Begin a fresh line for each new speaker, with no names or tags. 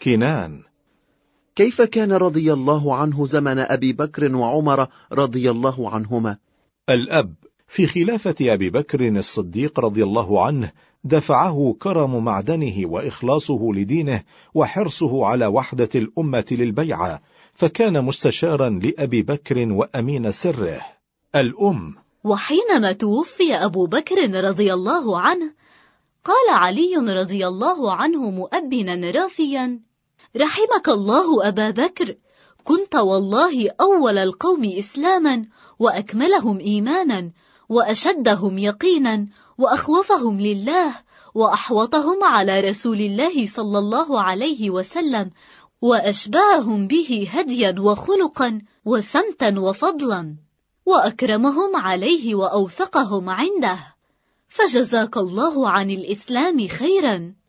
كنان.
كيف كان رضي الله عنه زمن أبي بكر وعمر رضي الله عنهما؟
الأب: في خلافة أبي بكر الصديق رضي الله عنه دفعه كرم معدنه وإخلاصه لدينه وحرصه على وحدة الأمة للبيعة، فكان مستشارا لأبي بكر وأمين سره. الأم:
وحينما توفي أبو بكر رضي الله عنه قال علي رضي الله عنه مؤبنا راثيا: رحمك الله أبا بكر، كنت والله أول القوم إسلاما وأكملهم إيمانا وأشدهم يقينا وأخوفهم لله وأحوطهم على رسول الله صلى الله عليه وسلم وأشبههم به هديا وخلقا وسمتا وفضلا وأكرمهم عليه وأوثقهم عنده، فجزاك الله عن الإسلام خيرا.